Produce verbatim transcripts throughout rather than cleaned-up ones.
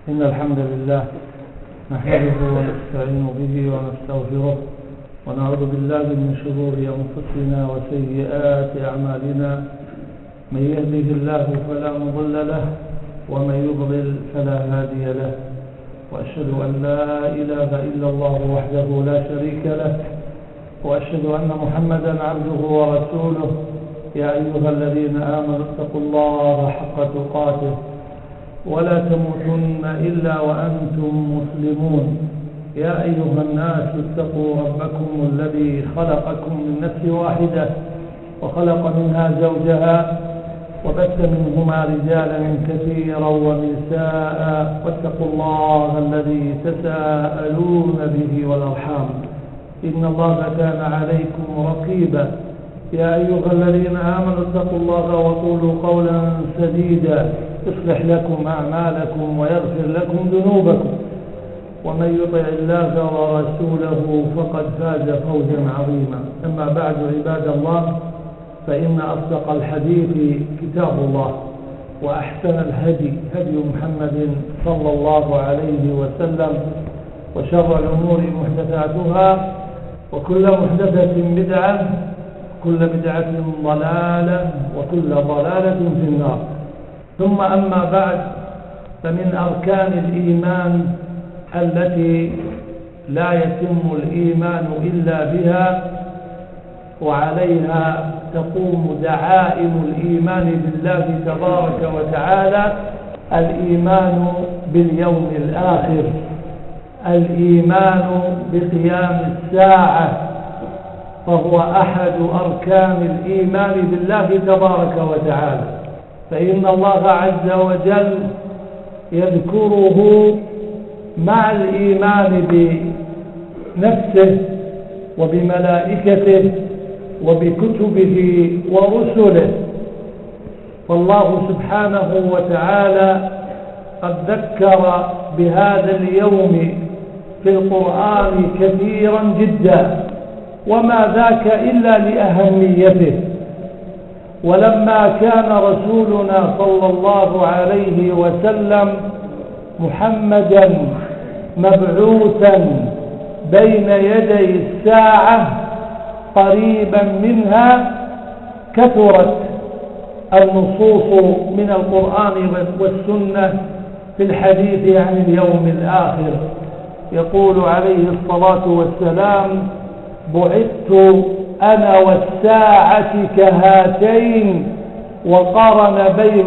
إن الحمد لله نحمده ونستعين به ونستغفره ونعوذ بالله من شرور أنفسنا وسيئات أعمالنا. من يهده الله فلا مضل له ومن يضلل فلا هادي له، وأشهد أن لا إله إلا الله وحده لا شريك له، وأشهد أن محمدا عبده ورسوله. يا أيها الذين آمنوا اتقوا الله حق تقاته ولا تموتن إلا وأنتم مسلمون. يا أيها الناس اتقوا ربكم الذي خلقكم من نفس واحدة وخلق منها زوجها وبث منهما رجالا كثيرا ونساء، واتقوا الله الذي تساءلون به والأرحام إن الله كان عليكم رقيبا. يا أيها الذين آمنوا اتقوا الله وقولوا قولا سديدا يصلح لكم أعمالكم ويغفر لكم ذنوبكم، ومن يطع الله ورسوله فقد فاز فوزا عظيما. أما بعد، عباد الله، فإن أصدق الحديث كتاب الله، وأحسن الهدي هدي محمد صلى الله عليه وسلم، وشر الأمور محدثاتها، وكل محدثة بدعة، كل بدعة ضلالة، وكل ضلالة في النار. ثم أما بعد، فمن أركان الإيمان التي لا يتم الإيمان إلا بها وعليها تقوم دعائم الإيمان بالله تبارك وتعالى الإيمان باليوم الآخر، الإيمان بقيام الساعة، فهو أحد أركان الإيمان بالله تبارك وتعالى. فإن الله عز وجل يذكره مع الإيمان بنفسه وبملائكته وبكتبه ورسله. فالله سبحانه وتعالى قد ذكر بهذا اليوم في القرآن كثيرا جدا، وما ذاك إلا لأهميته. ولما كان رسولنا صلى الله عليه وسلم محمدا مبعوثا بين يدي الساعة قريبا منها، كثرت النصوص من القرآن والسنة في الحديث عن اليوم الآخر. يقول عليه الصلاة والسلام: بعثت أنا والساعة كهاتين، وقارن بين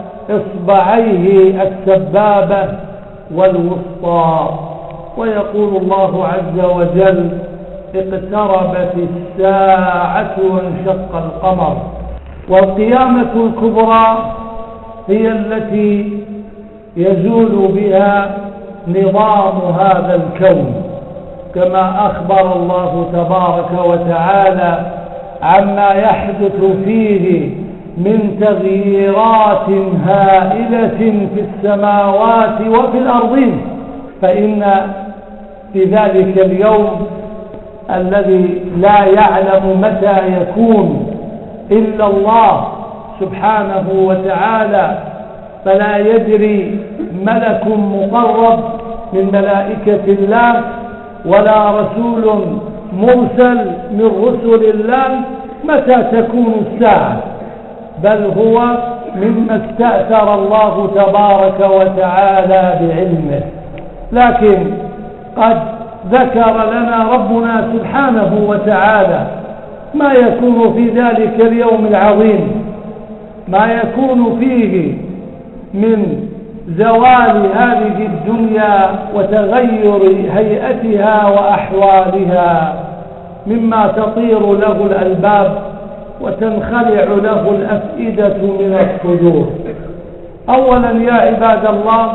إصبعيه السبابة والوسطى. ويقول الله عز وجل: اقتربت الساعة وانشق القمر. والقيامة الكبرى هي التي يزول بها نظام هذا الكون، كما أخبر الله تبارك وتعالى عما يحدث فيه من تغييرات هائلة في السماوات وفي الأرضين. فإن في ذلك اليوم الذي لا يعلم متى يكون إلا الله سبحانه وتعالى، فلا يدري ملك مقرب من ملائكة الله ولا رسول مرسل من رسل الله متى تكون الساعة، بل هو مما استأثر الله تبارك وتعالى بعلمه. لكن قد ذكر لنا ربنا سبحانه وتعالى ما يكون في ذلك اليوم العظيم، ما يكون فيه من زوال هذه الدنيا وتغير هيئتها وأحوالها، مما تطير له الألباب وتنخلع له الأفئدة من الصدور. أولا يا عباد الله،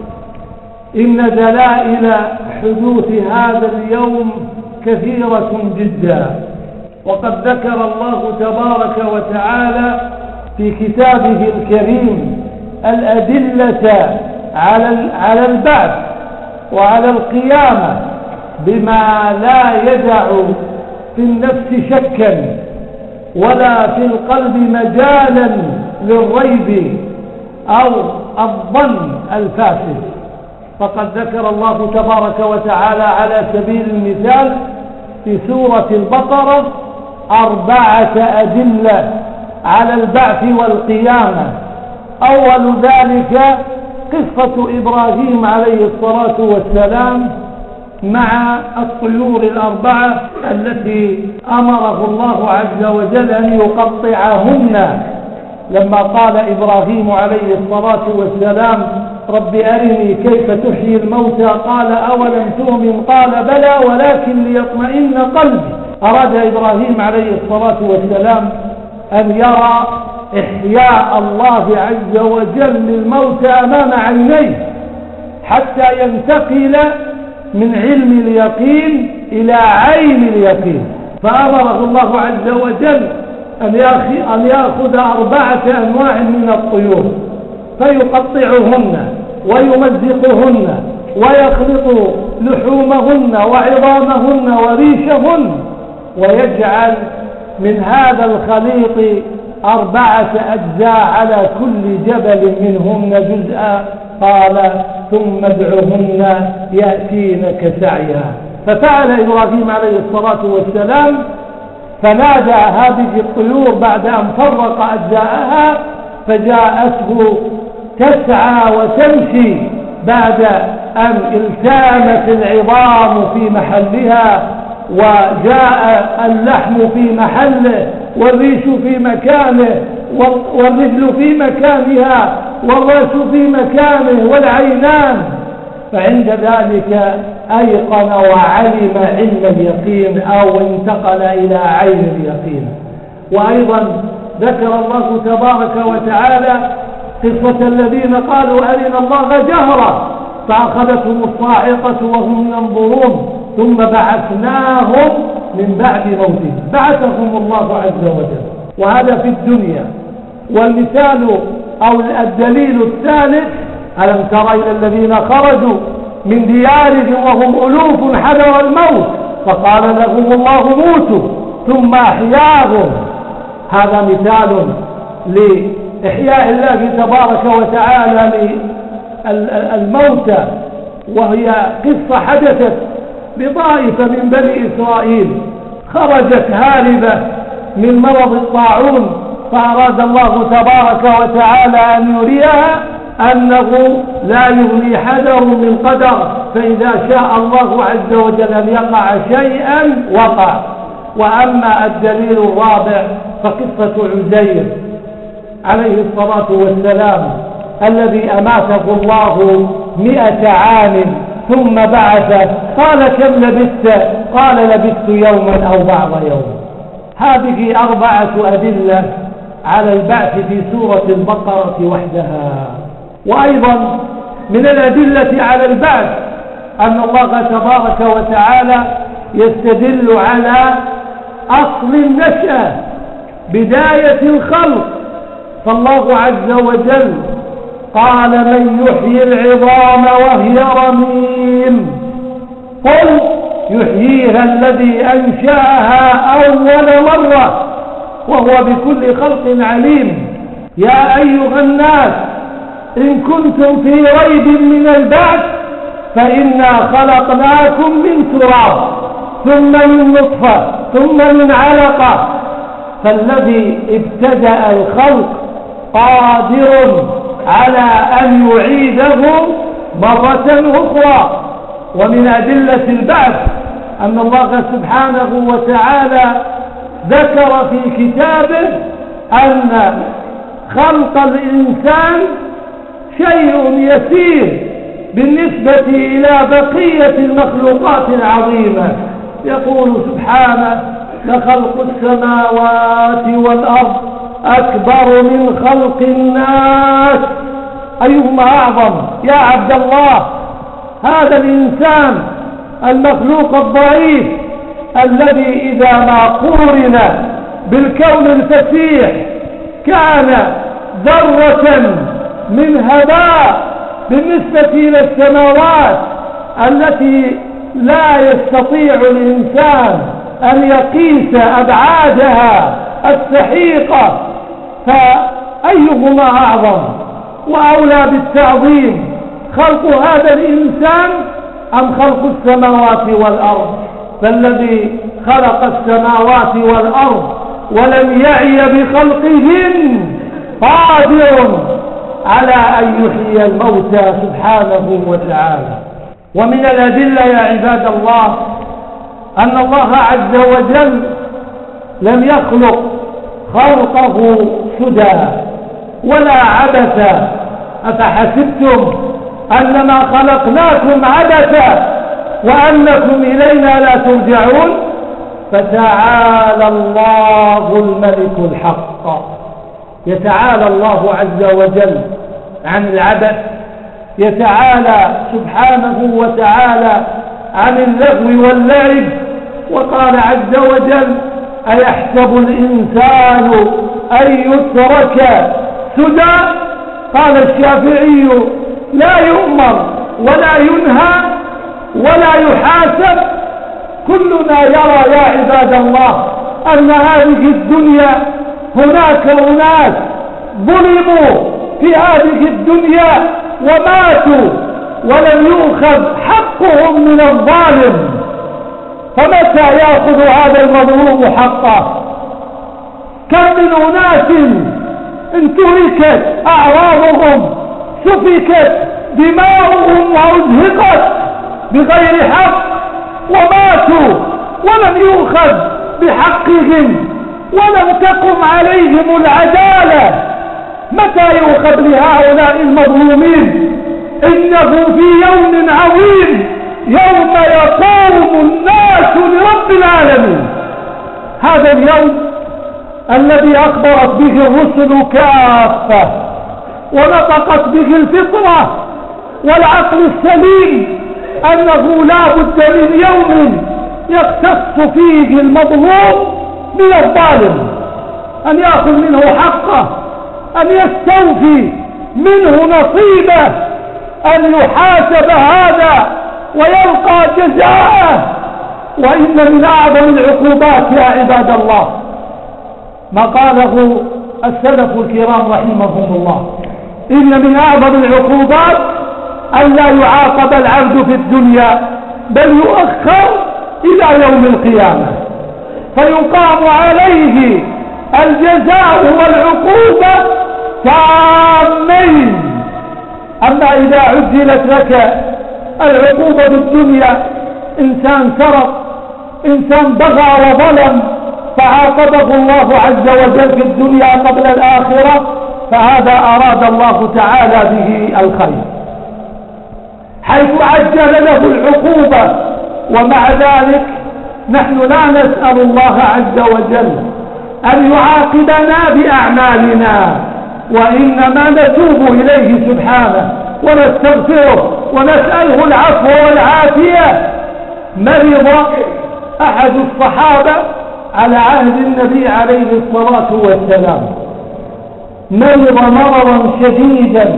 إن دلائل حدوث هذا اليوم كثيرة جدا، وقد ذكر الله تبارك وتعالى في كتابه الكريم الأدلة على على البعث وعلى القيامة بما لا يدع في النفس شكا ولا في القلب مجالا للريب أو الظن الفاسد. فقد ذكر الله تبارك وتعالى على سبيل المثال في سورة البقرة أربعة أدلة على البعث والقيامة. أول ذلك قصة إبراهيم عليه الصلاة والسلام مع الطيور الأربعة التي أمره الله عز وجل أن يقطعهن، لما قال إبراهيم عليه الصلاة والسلام رب أرني كيف تحيي الموتى قال أولم تؤمن قال بلى ولكن ليطمئن قلبي. أراد إبراهيم عليه الصلاة والسلام أن يرى إحياء الله عز وجل للموتى أمام عينيه حتى ينتقل من علم اليقين إلى عين اليقين، فأمره الله عز وجل أن يأخذ أربعة أنواع من الطيور فيقطعهن ويمزقهن ويخلط لحومهن وعظامهن وريشهن ويجعل من هذا الخليط أربعة أجزاء على كل جبل منهن جزءا، قال ثم ادعهن يأتينك سعيا. ففعل إبراهيم عليه الصلاة والسلام فنادى هذه الطيور بعد أن فرق أجزاءها فجاءته تسعى وتمشي بعد أن التامت العظام في محلها وجاء اللحم في محله والريش في مكانه والرجل في مكانها والرأس في مكانه والعينان، فعند ذلك أيقن وعلم علم اليقين أو انتقل إلى عين اليقين. وأيضا ذكر الله تبارك وتعالى قصة الذين قالوا أرنا الله جهرا فأخذتهم الصاعقة وهم ينظرون ثم بعثناهم من بعد موتهم، بعثهم الله عز وجل. وهذا في الدنيا. والمثال أو الدليل الثالث ألم تر إلى الذين خرجوا من ديارهم وهم ألوف حذر الموت فقال لهم الله موتوا ثم أحياهم. هذا مثال لإحياء الله تبارك وتعالى للموتى، وهي قصة حدثت بطائفة من بني إسرائيل خرجت هاربة من مرض الطاعون، فأراد الله تبارك وتعالى أن يريها أنه لا يغني حذر من قدر، فإذا شاء الله عز وجل أن يقع شيئا وقع. وأما الدليل الرابع فقصة عزير عليه الصلاة والسلام الذي أماته الله مئة عام ثم بعث، قال كم لبثت؟ قال لبثت يوما أو بعض يوم. هذه أربعة أدلة على البعث في سورة البقرة وحدها. وأيضا من الأدلة على البعث أن الله تبارك وتعالى يستدل على أصل النشأة بداية الخلق، فالله عز وجل قال من يحيي العظام وهي رميم قل يحييها الذي أنشأها أول مرة وهو بكل خلق عليم. يا أيها الناس إن كنتم في ريب من البعث فإنا خلقناكم من تراب ثم من نطفة ثم من علقة، فالذي ابتدأ الخلق قادر على أن يعيده مرة أخرى. ومن أدلة البعث أن الله سبحانه وتعالى ذكر في كتابه أن خلق الإنسان شيء يسير بالنسبة إلى بقية المخلوقات العظيمة. يقول سبحانه لخلق السماوات والأرض أكبر من خلق الناس أيهما أعظم يا عبد الله؟ هذا الإنسان المخلوق الضعيف الذي إذا ما قورن بالكون الفسيح كان ذرة من هباء بالنسبة إلى السماوات التي لا يستطيع الإنسان أن يقيس أبعادها السحيقة، فأيهما أعظم وأولى بالتعظيم؟ خلق هذا الإنسان أم خلق السماوات والأرض؟ فالذي خلق السماوات والأرض ولم يعي بخلقهن قادر على أن يحيي الموتى سبحانه وتعالى. ومن الأدلة يا عباد الله أن الله عز وجل لم يخلق خلقه سدى ولا عبثا. أفحسبتم أنما خلقناكم عبثا وأنكم إلينا لا ترجعون؟ فتعالى الله الملك الحق. يتعالى الله عز وجل عن العبث، يتعالى سبحانه وتعالى عن اللغو واللعب. وقال عز وجل: أيحسب الإنسان أن يترك سدى؟ قال الشافعي: لا يؤمر ولا ينهى ولا يحاسب. كلنا يرى يا عباد الله أن هذه الدنيا هناك أناس ظلموا في هذه الدنيا وماتوا ولم يؤخذ حقهم من الظالم، فمتى يأخذ هذا المظلوم حقه؟ كم من أناس انتهكت أعراضهم، سفكت دماؤهم وأزهقت بغير حق وماتوا ولم يؤخذ بحقهم ولم تقم عليهم العدالة. متى يؤخذ لهؤلاء المظلومين؟ إنه في يوم عظيم، يوم يقوم الناس لرب العالمين. هذا اليوم الذي أخبرت به الرسل كافة ونطقت به الفطرة والعقل السليم أنه لا بد من يوم يختص فيه المظلوم من الظالم، أن يأخذ منه حقه، أن يستوفي منه نصيبه، أن يحاسب هذا ويلقى جزاءه. وإن من أعظم العقوبات يا عباد الله ما قاله السلف الكرام رحمهم الله: إن من أعظم العقوبات أن لا يعاقب العبد في الدنيا بل يؤخر إلى يوم القيامة فيقام عليه الجزاء والعقوبة تامين. أما إذا عجلت لك العقوبة بالدنيا، إنسان سرق، إنسان بغى وظلم فعاقبه الله عز وجل في الدنيا قبل الآخرة، فهذا أراد الله تعالى به الخير حيث عجل له العقوبة. ومع ذلك نحن لا نسأل الله عز وجل أن يعاقبنا بأعمالنا، وإنما نتوب إليه سبحانه ونستغفره ونسأله العفو والعافية. مرض أحد الصحابة على عهد النبي عليه الصلاة والسلام، مرض مرضا شديدا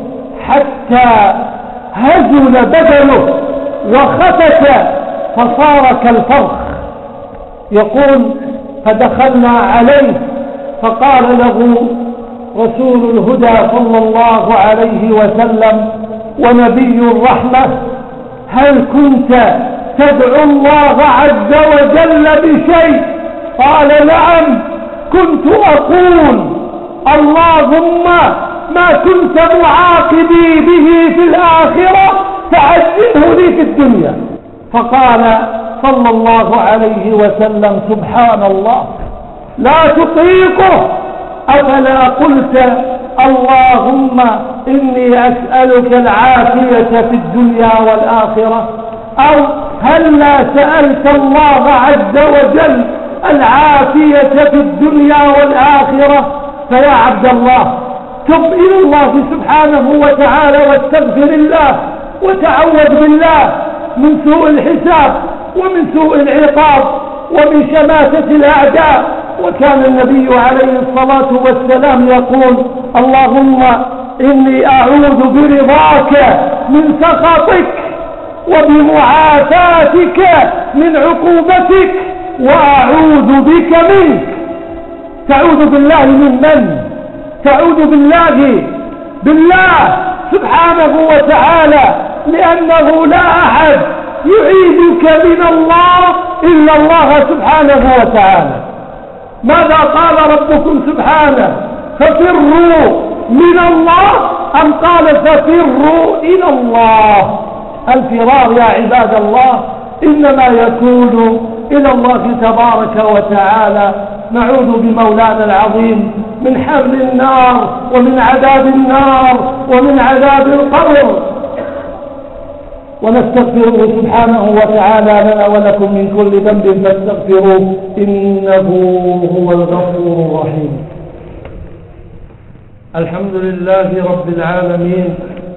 حتى هزل بدنه وخفت فصار كالفرخ. يقول: فدخلنا عليه فقال له رسول الهدى صلى الله عليه وسلم ونبي الرحمة: هل كنت تدعو الله عز وجل بشيء؟ قال: نعم، كنت أقول اللهم ما كنت معاقبي به في الآخرة فعجله لي في الدنيا. فقال صلى الله عليه وسلم: سبحان الله، لا تطيقه، أفلا قلت اللهم إني أسألك العافية في الدنيا والآخرة؟ أو هل لا سألت الله عز وجل العافية في الدنيا والآخرة؟ فيا عبد الله، تب إلى الله سبحانه وتعالى واستغفر الله وتعوذ بالله من سوء الحساب ومن سوء العقاب ومن شماتة الأعداء. وكان النبي عليه الصلاة والسلام يقول: اللهم إني أعوذ برضاك من سخطك وبمعافاتك من عقوبتك وأعوذ بك منك. تعوذ بالله من من؟ تعوذ بالله بالله سبحانه وتعالى، لأنه لا أحد يعيدك من الله إلا الله سبحانه وتعالى. ماذا قال ربكم سبحانه؟ ففروا من الله، أم قال ففروا إلى الله؟ الفرار يا عباد الله إنما يكون إلى الله تبارك وتعالى. نعوذ بمولانا العظيم من حر النار ومن عذاب النار ومن عذاب القبر، ونستغفره سبحانه وتعالى لنا ولكم من كل ذنب فاستغفروه إنه هو الغفور الرحيم. الحمد لله رب العالمين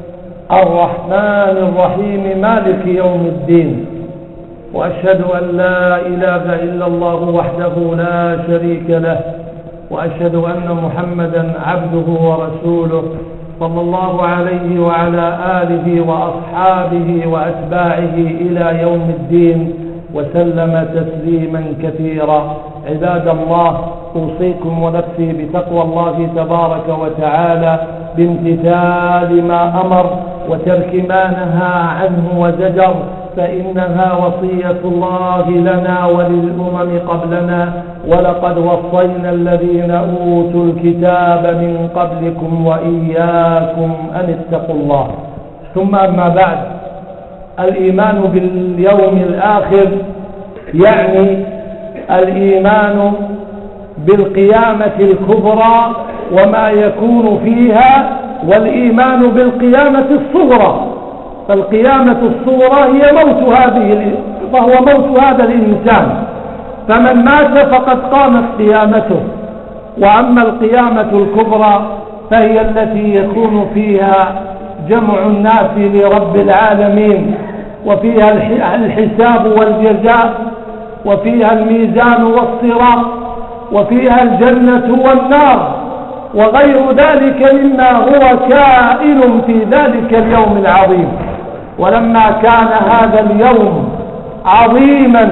الرحمن الرحيم مالك يوم الدين، وأشهد أن لا إله إلا الله وحده لا شريك له، وأشهد أن محمدا عبده ورسوله صلى الله عليه وعلى آله وأصحابه وأتباعه إلى يوم الدين وسلم تسليما كثيرا. عباد الله، أوصيكم ونفسي بتقوى الله تبارك وتعالى بامتثال ما أمر وترك ما نهى عنه وزجر، فإنها وصية الله لنا وللأمم قبلنا، ولقد وصينا الذين أوتوا الكتاب من قبلكم وإياكم أن اتقوا الله. ثم أما بعد، الإيمان باليوم الآخر يعني الإيمان بالقيامة الكبرى وما يكون فيها، والإيمان بالقيامة الصغرى. فالقيامة الصغرى هي موت هذه فهو موت هذا الإنسان، فمن مات فقد قامت قيامته. وأما القيامة الكبرى فهي التي يكون فيها جمع الناس لرب العالمين، وفيها الحساب والجزاء، وفيها الميزان والصراط، وفيها الجنة والنار، وغير ذلك مما هو كائن في ذلك اليوم العظيم. ولما كان هذا اليوم عظيما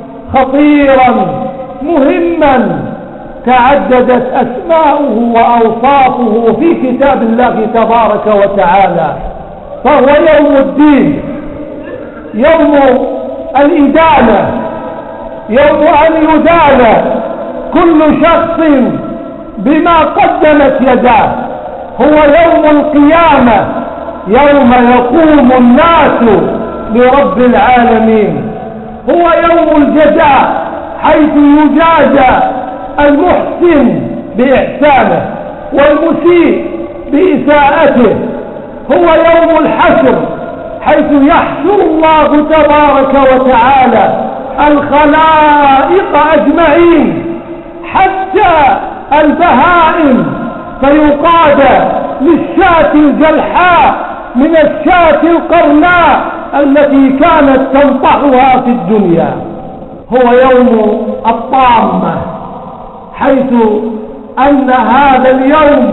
خطيرا مهما تعددت أسماؤه وأوصافه في كتاب الله تبارك وتعالى، فهو يوم الدين، يوم الإدانة، يوم أن يدان كل شخص بما قدمت يداه. هو يوم القيامة، يوم يقوم الناس لرب العالمين. هو يوم الجزاء، حيث يجازى المحسن بإحسانه والمسيء بإساءته. هو يوم الحشر، حيث يحشر الله تبارك وتعالى الخلائق أجمعين حتى البهائم، فيقاد للشاة الجلحاء من الشاة القرناء التي كانت تنطحها في الدنيا. هو يوم الطامة، حيث أن هذا اليوم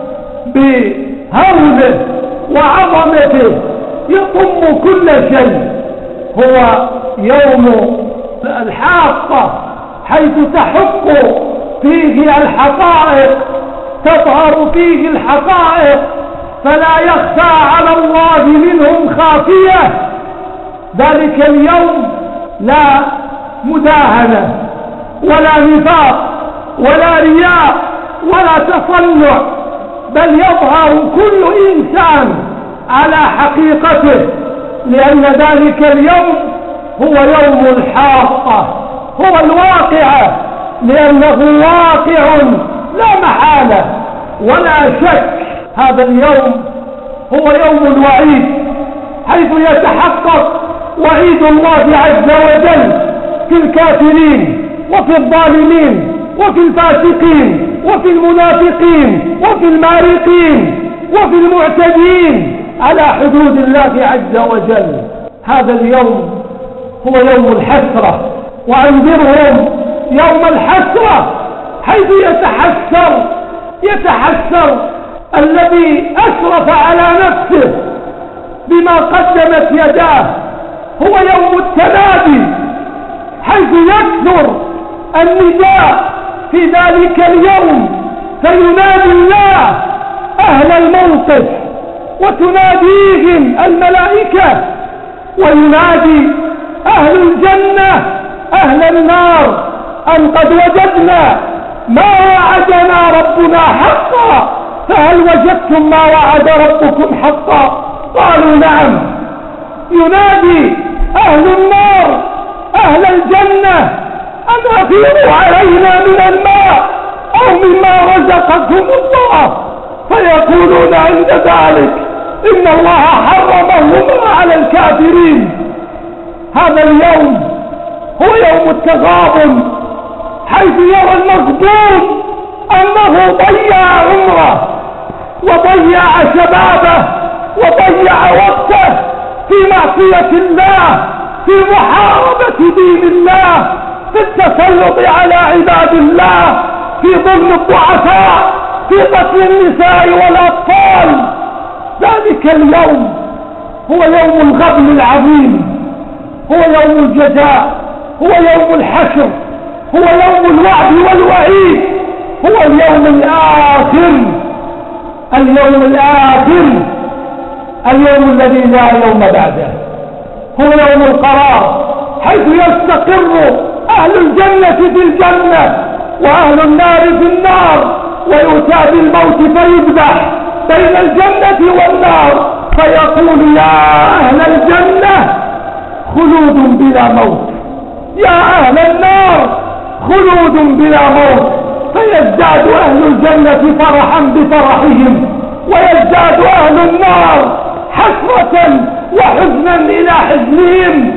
بهوله وعظمته يضم كل شيء. هو يوم الحاقة، حيث تحق فيه الحقائق، تظهر فيه الحقائق، فلا يخفى على الله منهم خافية. ذلك اليوم لا مداهنة ولا نفاق ولا رياء ولا تصنع، بل يظهر كل إنسان على حقيقته، لأن ذلك اليوم هو يوم الحاقة، هو الواقعة، لأنه واقع لا محالة ولا شك. هذا اليوم هو يوم الوعيد، حيث يتحقق وعيد الله عز وجل في الكافرين وفي الظالمين وفي الفاسقين وفي المنافقين وفي المارقين وفي المعتدين على حدود الله عز وجل. هذا اليوم هو يوم الحسرة، وأنذرهم يوم الحسرة، حيث يتحسر يتحسر الذي أسرف على نفسه بما قدمت يداه. هو يوم التنادي، حيث يكثر النداء في ذلك اليوم، فينادي الله أهل الموقف وتناديهم الملائكة وينادي أهل الجنة أهل النار أن قد وجدنا ما وعدنا ربنا حقا، فهل وجدتم ما وعد ربكم حقا؟ قالوا نعم. ينادي أهل النار أهل الجنة أن أفيضوا علينا من الماء أو مما رزقكم الله، فيقولون عند ذلك إن الله حرمهما على الكافرين. هذا اليوم هو يوم التغابن، حيث يرى المغبون أنه ضيع عمره وضيع شبابه وضيع وقته في معصية الله، في محاربة دين الله، في التسلط على عباد الله، في ظلم الضعفاء، في قتل النساء والأطفال. ذلك اليوم هو يوم الغبن العظيم، هو يوم الجزاء، هو يوم الحشر، هو يوم الوعد والوعيد، هو اليوم الآخر، اليوم الآخر، اليوم الذي لا يوم بعده، هو يوم القرار، حيث يستقر أهل الجنة في الجنة وأهل النار في النار، ويؤتى بالموت فيذبح بين الجنة والنار، فيقول يا أهل الجنة خلود بلا موت، يا أهل النار خلود بلا موت، فيزداد أهل الجنة فرحا بفرحهم، ويزداد أهل النار حسرة وحزنا إلى حزنهم،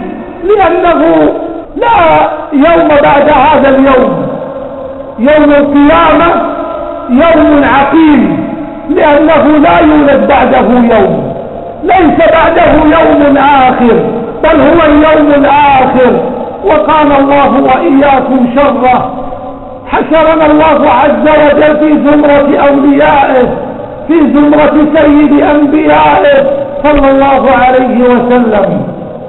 لأنه لا يوم بعد هذا اليوم، يوم القيامة يوم عقيم، لأنه لا يولد بعده يوم، ليس بعده يوم آخر، بل هو اليوم الآخر. وقال الله وإياكم شره، حشرنا الله عز وجل في زمرة أوليائه، في زمرة سيد أنبيائه صلى الله عليه وسلم.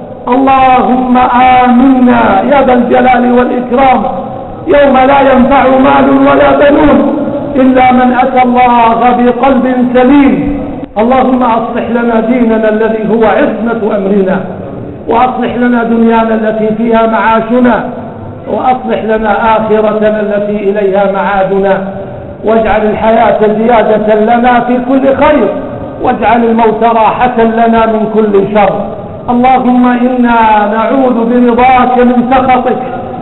اللهم آمنا يا ذا الجلال والإكرام يوم لا ينفع مال ولا بنون إلا من أتى الله بقلب سليم. اللهم أصلح لنا ديننا الذي هو عصمة أمرنا، وأصلح لنا دنيانا التي فيها معاشنا، وأصلح لنا آخرتنا التي إليها معادنا، واجعل الحياة زيادة لنا في كل خير، واجعل الموت راحة لنا من كل شر. اللهم إنا نعوذ برضاك من سخطك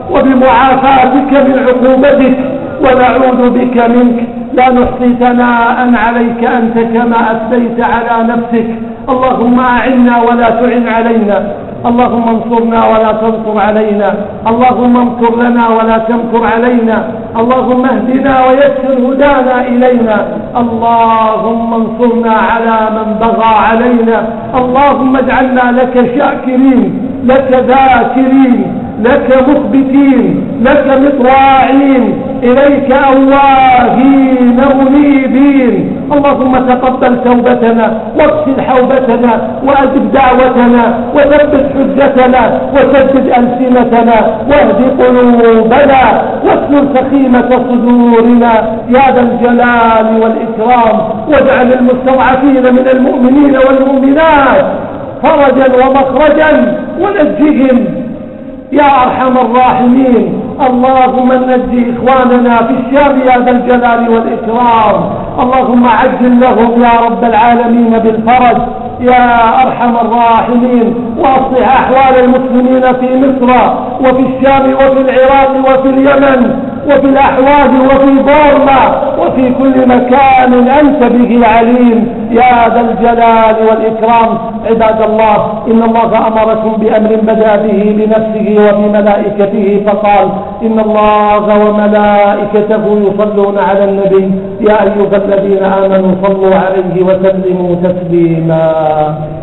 وبمعافاتك من عقوبتك، ونعوذ بك منك، لا نحصي ثناء عليك أنت كما أثنيت على نفسك. اللهم أعنا ولا تعن علينا، اللهم انصرنا ولا تنصر علينا، اللهم امكر لنا ولا تمكر علينا، اللهم اهدنا ويسر هدانا إلينا، اللهم انصرنا على من بغى علينا، اللهم اجعلنا لك شاكرين، لك ذاكرين، لك مخبتين، لك مطواعين، إليك أواهين منيبين. اللهم تقبل توبتنا، واغسل حوبتنا، وأجب دعوتنا، وثبت حجتنا، وسدد ألسنتنا، واهد قلوبنا، واسلل سخيمة صدورنا يا ذا الجلال والإكرام. واجعل المستضعفين من المؤمنين والمؤمنات فرجا ومخرجا، ونجهم يا أرحم الراحمين. اللهم نجي إخواننا في الشام يا ذا الجلال والإكرام، اللهم عجل لهم يا رب العالمين بالفرج يا أرحم الراحمين، وأصلح أحوال المسلمين في مصر وفي الشام وفي العراق وفي اليمن وفي الأحواز وفي بورما وفي كل مكان أنت به عليم يا ذا الجلال والإكرام. عباد الله، إن الله أمركم بأمر بدأ به بنفسه وبملائكته فقال: إن الله وملائكته يصلون على النبي يا أيها الذين آمنوا صلوا عليه وسلموا تسليما.